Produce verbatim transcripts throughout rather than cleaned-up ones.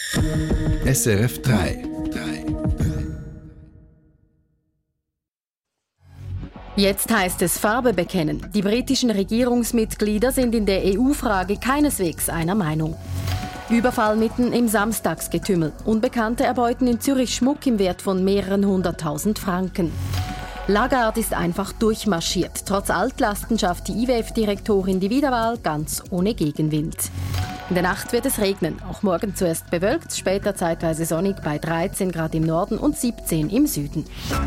S R F drei. Jetzt heißt es Farbe bekennen. Die britischen Regierungsmitglieder sind in der E U-Frage keineswegs einer Meinung. Überfall mitten im Samstagsgetümmel. Unbekannte erbeuten in Zürich Schmuck im Wert von mehreren hunderttausend Franken. Lagarde ist einfach durchmarschiert. Trotz Altlastern schafft die I W F-Direktorin die Wiederwahl ganz ohne Gegenwind. In der Nacht wird es regnen. Auch morgen zuerst bewölkt, später zeitweise sonnig bei dreizehn Grad im Norden und siebzehn im Süden.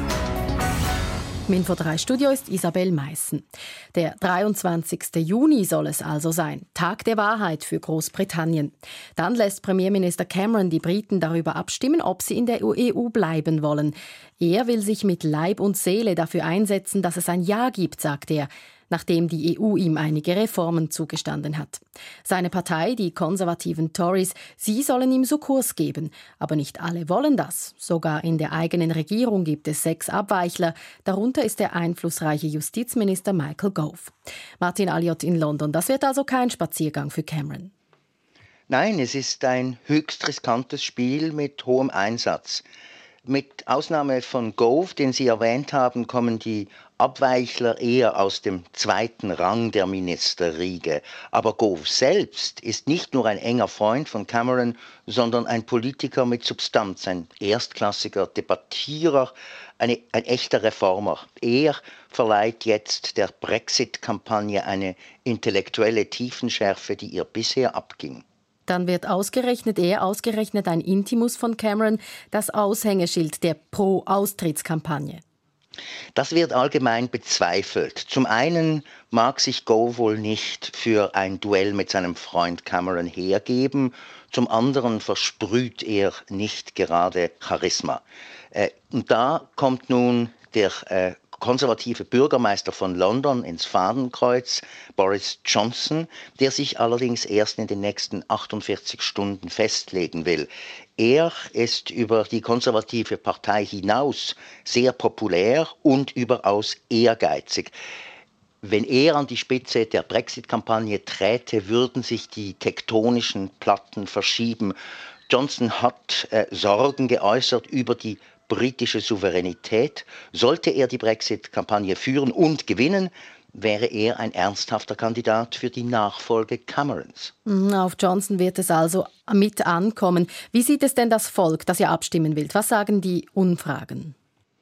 Im Info drei Studio ist Isabel Meissen. Der dreiundzwanzigsten Juni soll es also sein. Tag der Wahrheit für Großbritannien. Dann lässt Premierminister Cameron die Briten darüber abstimmen, ob sie in der E U bleiben wollen. Er will sich mit Leib und Seele dafür einsetzen, dass es ein Ja gibt, sagt er, nachdem die E U ihm einige Reformen zugestanden hat. Seine Partei, die konservativen Tories, sie sollen ihm so Kurs geben. Aber nicht alle wollen das. Sogar in der eigenen Regierung gibt es sechs Abweichler. Darunter ist der einflussreiche Justizminister Michael Gove. Martin Alliot in London. Das wird also kein Spaziergang für Cameron. Nein, es ist ein höchst riskantes Spiel mit hohem Einsatz. Mit Ausnahme von Gove, den Sie erwähnt haben, kommen die Abweichler eher aus dem zweiten Rang der Ministerriege. Aber Gove selbst ist nicht nur ein enger Freund von Cameron, sondern ein Politiker mit Substanz, ein erstklassiger Debattierer, eine, ein echter Reformer. Er verleiht jetzt der Brexit-Kampagne eine intellektuelle Tiefenschärfe, die ihr bisher abging. Dann wird ausgerechnet er, ausgerechnet ein Intimus von Cameron, das Aushängeschild der Pro-Austrittskampagne. Das wird allgemein bezweifelt. Zum einen mag sich Gove wohl nicht für ein Duell mit seinem Freund Cameron hergeben, zum anderen versprüht er nicht gerade Charisma. Äh, und da kommt nun der äh, konservative Bürgermeister von London ins Fadenkreuz, Boris Johnson, der sich allerdings erst in den nächsten achtundvierzig Stunden festlegen will. Er ist über die konservative Partei hinaus sehr populär und überaus ehrgeizig. Wenn er an die Spitze der Brexit-Kampagne träte, würden sich die tektonischen Platten verschieben. Johnson hat äh, Sorgen geäußert über die britische Souveränität. Sollte er die Brexit-Kampagne führen und gewinnen, wäre er ein ernsthafter Kandidat für die Nachfolge Camerons. Auf Johnson wird es also mit ankommen. Wie sieht es denn das Volk, das ja abstimmen will? Was sagen die Umfragen?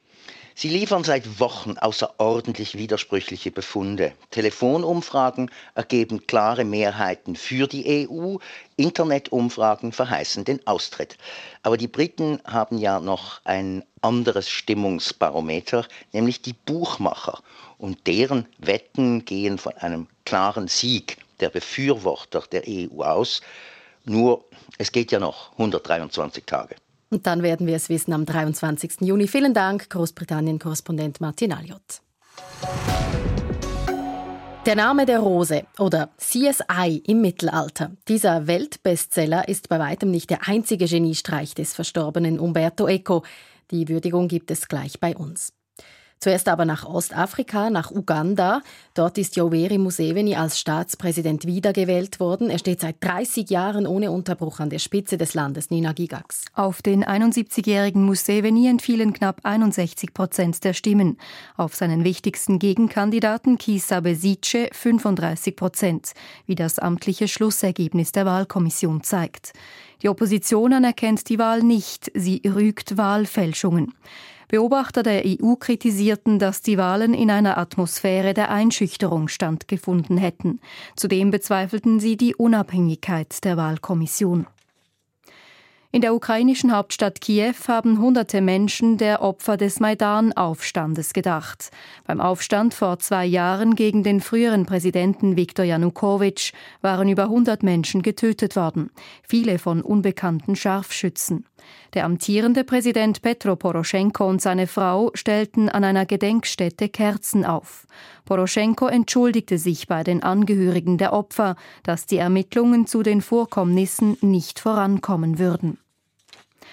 Sie liefern seit Wochen außerordentlich widersprüchliche Befunde. Telefonumfragen ergeben klare Mehrheiten für die E U, Internetumfragen verheißen den Austritt. Aber die Briten haben ja noch ein anderes Stimmungsbarometer, nämlich die Buchmacher. Und deren Wetten gehen von einem klaren Sieg der Befürworter der E U aus. Nur, es geht ja noch hundertdreiundzwanzig Tage. Und dann werden wir es wissen am dreiundzwanzigsten Juni. Vielen Dank, Großbritannien-Korrespondent Martin Alliot. Der Name der Rose oder C S I im Mittelalter. Dieser Weltbestseller ist bei weitem nicht der einzige Geniestreich des verstorbenen Umberto Eco. Die Würdigung gibt es gleich bei uns. Zuerst aber nach Ostafrika, nach Uganda. Dort ist Yoweri Museveni als Staatspräsident wiedergewählt worden. Er steht seit dreißig Jahren ohne Unterbruch an der Spitze des Landes. Nina Gigax. Auf den einundsiebzigjährigen Museveni entfielen knapp einundsechzig Prozent der Stimmen. Auf seinen wichtigsten Gegenkandidaten Kizza Besigye fünfunddreißig Prozent, wie das amtliche Schlussergebnis der Wahlkommission zeigt. Die Opposition anerkennt die Wahl nicht. Sie rügt Wahlfälschungen. Beobachter der E U kritisierten, dass die Wahlen in einer Atmosphäre der Einschüchterung stattgefunden hätten. Zudem bezweifelten sie die Unabhängigkeit der Wahlkommission. In der ukrainischen Hauptstadt Kiew haben hunderte Menschen der Opfer des Maidan-Aufstandes gedacht. Beim Aufstand vor zwei Jahren gegen den früheren Präsidenten Viktor Janukowitsch waren über hundert Menschen getötet worden, viele von unbekannten Scharfschützen. Der amtierende Präsident Petro Poroschenko und seine Frau stellten an einer Gedenkstätte Kerzen auf. Poroschenko entschuldigte sich bei den Angehörigen der Opfer, dass die Ermittlungen zu den Vorkommnissen nicht vorankommen würden.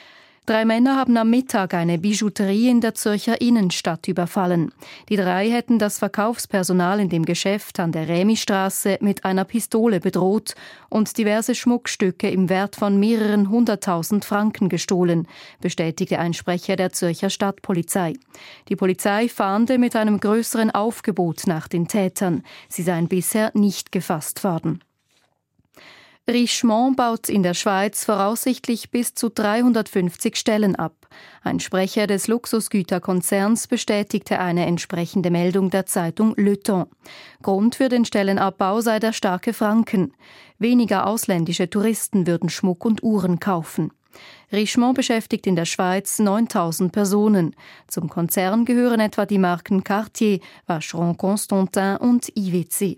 Drei Männer haben am Mittag eine Bijouterie in der Zürcher Innenstadt überfallen. Die drei hätten das Verkaufspersonal in dem Geschäft an der Rämistraße mit einer Pistole bedroht und diverse Schmuckstücke im Wert von mehreren hunderttausend Franken gestohlen, bestätigte ein Sprecher der Zürcher Stadtpolizei. Die Polizei fahnde mit einem größeren Aufgebot nach den Tätern. Sie seien bisher nicht gefasst worden. Richemont baut in der Schweiz voraussichtlich bis zu dreihundertfünfzig Stellen ab. Ein Sprecher des Luxusgüterkonzerns bestätigte eine entsprechende Meldung der Zeitung Le Temps. Grund für den Stellenabbau sei der starke Franken. Weniger ausländische Touristen würden Schmuck und Uhren kaufen. Richemont beschäftigt in der Schweiz neuntausend Personen. Zum Konzern gehören etwa die Marken Cartier, Vacheron Constantin und I W C.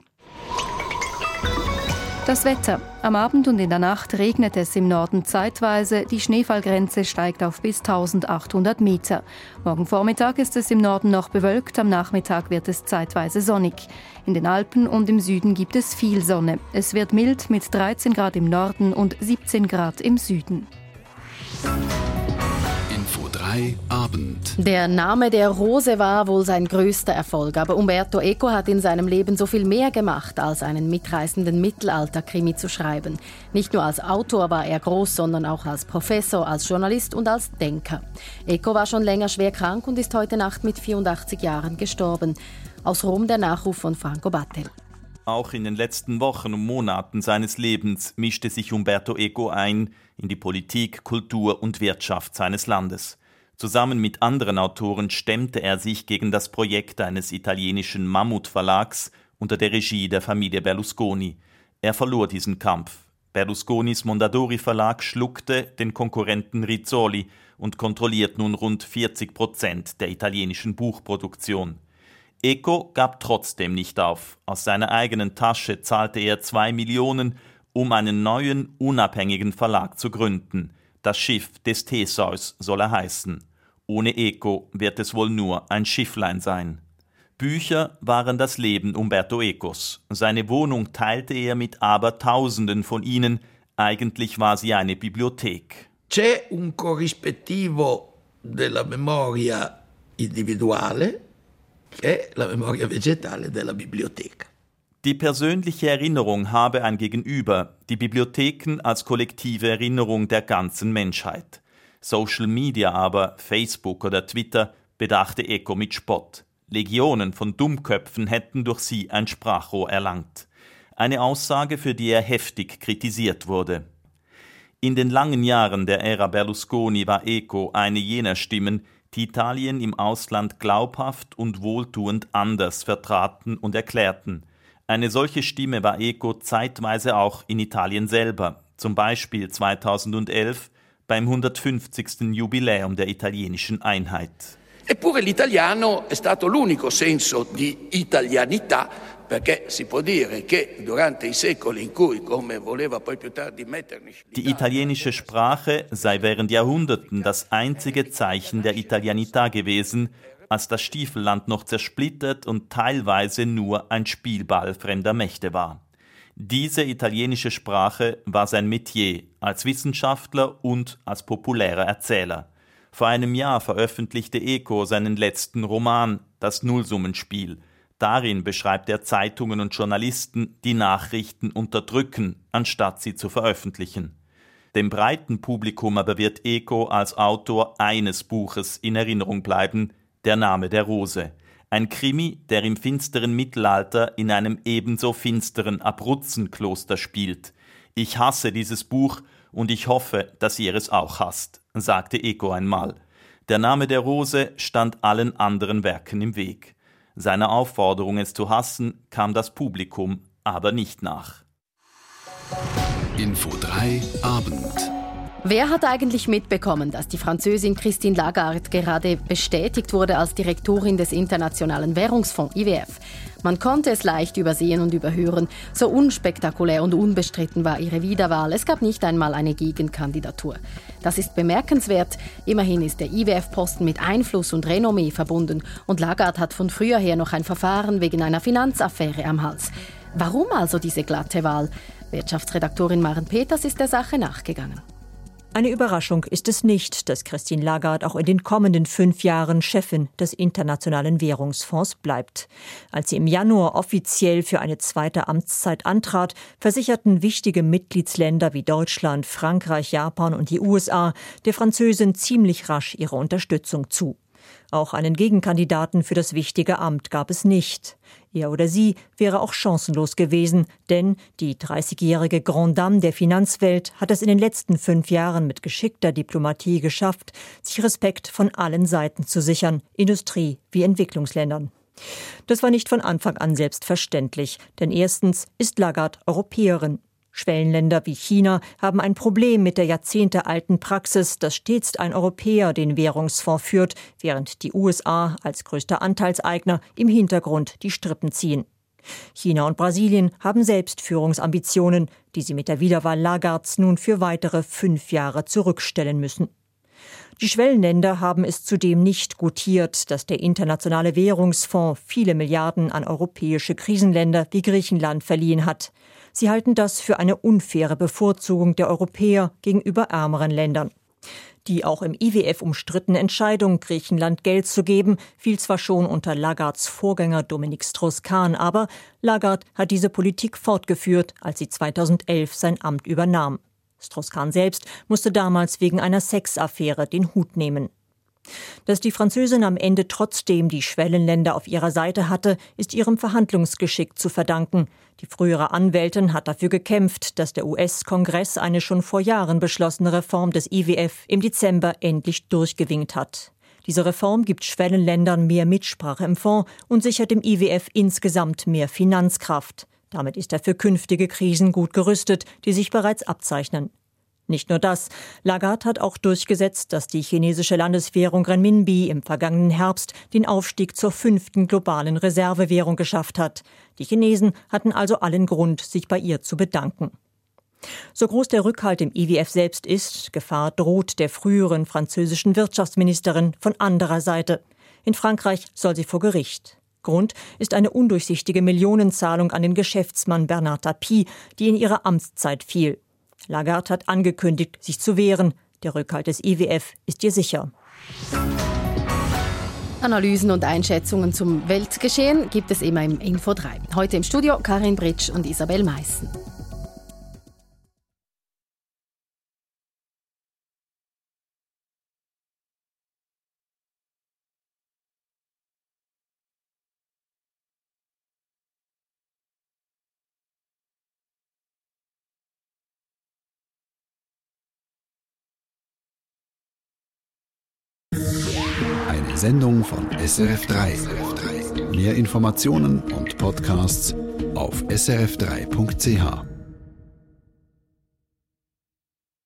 Das Wetter. Am Abend und in der Nacht regnet es im Norden zeitweise. Die Schneefallgrenze steigt auf bis eintausendachthundert Meter. Morgen Vormittag ist es im Norden noch bewölkt, am Nachmittag wird es zeitweise sonnig. In den Alpen und im Süden gibt es viel Sonne. Es wird mild mit dreizehn Grad im Norden und siebzehn Grad im Süden. Info drei Abend. Der Name der Rose war wohl sein größter Erfolg, aber Umberto Eco hat in seinem Leben so viel mehr gemacht, als einen mitreißenden Mittelalter-Krimi zu schreiben. Nicht nur als Autor war er groß, sondern auch als Professor, als Journalist und als Denker. Eco war schon länger schwer krank und ist heute Nacht mit vierundachtzig Jahren gestorben. Aus Rom der Nachruf von Franco Battel. Auch in den letzten Wochen und Monaten seines Lebens mischte sich Umberto Eco ein in die Politik, Kultur und Wirtschaft seines Landes. Zusammen mit anderen Autoren stemmte er sich gegen das Projekt eines italienischen Mammutverlags unter der Regie der Familie Berlusconi. Er verlor diesen Kampf. Berlusconis Mondadori-Verlag schluckte den Konkurrenten Rizzoli und kontrolliert nun rund vierzig Prozent der italienischen Buchproduktion. Eco gab trotzdem nicht auf. Aus seiner eigenen Tasche zahlte er zwei Millionen, um einen neuen, unabhängigen Verlag zu gründen. Das Schiff des Theseus soll er heißen. Ohne Eco wird es wohl nur ein Schifflein sein. Bücher waren das Leben Umberto Ecos. Seine Wohnung teilte er mit Abertausenden von ihnen. Eigentlich war sie eine Bibliothek. C'è un corrispettivo della memoria individuale che è la memoria vegetale della biblioteca. Die persönliche Erinnerung habe ein Gegenüber, die Bibliotheken als kollektive Erinnerung der ganzen Menschheit. Social Media aber, Facebook oder Twitter, bedachte Eco mit Spott. Legionen von Dummköpfen hätten durch sie ein Sprachrohr erlangt. Eine Aussage, für die er heftig kritisiert wurde. In den langen Jahren der Ära Berlusconi war Eco eine jener Stimmen, die Italien im Ausland glaubhaft und wohltuend anders vertraten und erklärten. Eine solche Stimme war Eco zeitweise auch in Italien selber, zum Beispiel zweitausendelf beim hundertfünfzigsten Jubiläum der italienischen Einheit. Eppure l'italiano è stato l'unico senso di italianità, perché si può dire che durante i secoli in cui, come voleva poi più tardi Metternich... Die italienische Sprache sei während Jahrhunderten das einzige Zeichen der Italianità gewesen, als das Stiefelland noch zersplittert und teilweise nur ein Spielball fremder Mächte war. Diese italienische Sprache war sein Metier als Wissenschaftler und als populärer Erzähler. Vor einem Jahr veröffentlichte Eco seinen letzten Roman, Das Nullsummenspiel. Darin beschreibt er Zeitungen und Journalisten, die Nachrichten unterdrücken, anstatt sie zu veröffentlichen. Dem breiten Publikum aber wird Eco als Autor eines Buches in Erinnerung bleiben, Der Name der Rose. Ein Krimi, der im finsteren Mittelalter in einem ebenso finsteren Abruzzenkloster spielt. Ich hasse dieses Buch und ich hoffe, dass ihr es auch hasst, sagte Eco einmal. Der Name der Rose stand allen anderen Werken im Weg. Seiner Aufforderung, es zu hassen, kam das Publikum aber nicht nach. Info drei Abend. Wer hat eigentlich mitbekommen, dass die Französin Christine Lagarde gerade bestätigt wurde als Direktorin des Internationalen Währungsfonds I W F? Man konnte es leicht übersehen und überhören. So unspektakulär und unbestritten war ihre Wiederwahl. Es gab nicht einmal eine Gegenkandidatur. Das ist bemerkenswert. Immerhin ist der I W F-Posten mit Einfluss und Renommee verbunden. Und Lagarde hat von früher her noch ein Verfahren wegen einer Finanzaffäre am Hals. Warum also diese glatte Wahl? Wirtschaftsredaktorin Maren Peters ist der Sache nachgegangen. Eine Überraschung ist es nicht, dass Christine Lagarde auch in den kommenden fünf Jahren Chefin des Internationalen Währungsfonds bleibt. Als sie im Januar offiziell für eine zweite Amtszeit antrat, versicherten wichtige Mitgliedsländer wie Deutschland, Frankreich, Japan und die U S A der Französin ziemlich rasch ihre Unterstützung zu. Auch einen Gegenkandidaten für das wichtige Amt gab es nicht. Er oder sie wäre auch chancenlos gewesen, denn die dreißigjährige Grande Dame der Finanzwelt hat es in den letzten fünf Jahren mit geschickter Diplomatie geschafft, sich Respekt von allen Seiten zu sichern, Industrie- wie Entwicklungsländern. Das war nicht von Anfang an selbstverständlich, denn erstens ist Lagarde Europäerin. Schwellenländer wie China haben ein Problem mit der jahrzehntealten Praxis, dass stets ein Europäer den Währungsfonds führt, während die U S A als größter Anteilseigner im Hintergrund die Strippen ziehen. China und Brasilien haben selbst Führungsambitionen, die sie mit der Wiederwahl Lagardes nun für weitere fünf Jahre zurückstellen müssen. Die Schwellenländer haben es zudem nicht gutiert, dass der Internationale Währungsfonds viele Milliarden an europäische Krisenländer wie Griechenland verliehen hat. Sie halten das für eine unfaire Bevorzugung der Europäer gegenüber ärmeren Ländern. Die auch im I W F umstrittene Entscheidung, Griechenland Geld zu geben, fiel zwar schon unter Lagardes Vorgänger Dominique Strauss-Kahn, aber Lagarde hat diese Politik fortgeführt, als sie zweitausendelf sein Amt übernahm. Strauss-Kahn selbst musste damals wegen einer Sexaffäre den Hut nehmen. Dass die Französin am Ende trotzdem die Schwellenländer auf ihrer Seite hatte, ist ihrem Verhandlungsgeschick zu verdanken. Die frühere Anwältin hat dafür gekämpft, dass der U S-Kongress eine schon vor Jahren beschlossene Reform des I W F im Dezember endlich durchgewinkt hat. Diese Reform gibt Schwellenländern mehr Mitsprache im Fonds und sichert dem I W F insgesamt mehr Finanzkraft. Damit ist er für künftige Krisen gut gerüstet, die sich bereits abzeichnen. Nicht nur das, Lagarde hat auch durchgesetzt, dass die chinesische Landeswährung Renminbi im vergangenen Herbst den Aufstieg zur fünften globalen Reservewährung geschafft hat. Die Chinesen hatten also allen Grund, sich bei ihr zu bedanken. So groß der Rückhalt im I W F selbst ist, Gefahr droht der früheren französischen Wirtschaftsministerin von anderer Seite. In Frankreich soll sie vor Gericht. Grund ist eine undurchsichtige Millionenzahlung an den Geschäftsmann Bernard Tapie, die in ihrer Amtszeit fiel. Lagarde hat angekündigt, sich zu wehren. Der Rückhalt des I W F ist ihr sicher. Analysen und Einschätzungen zum Weltgeschehen gibt es immer im Info drei. Heute im Studio Karin Britsch und Isabel Meissen. Eine Sendung von S R F drei. Mehr Informationen und Podcasts auf s r f drei punkt c h.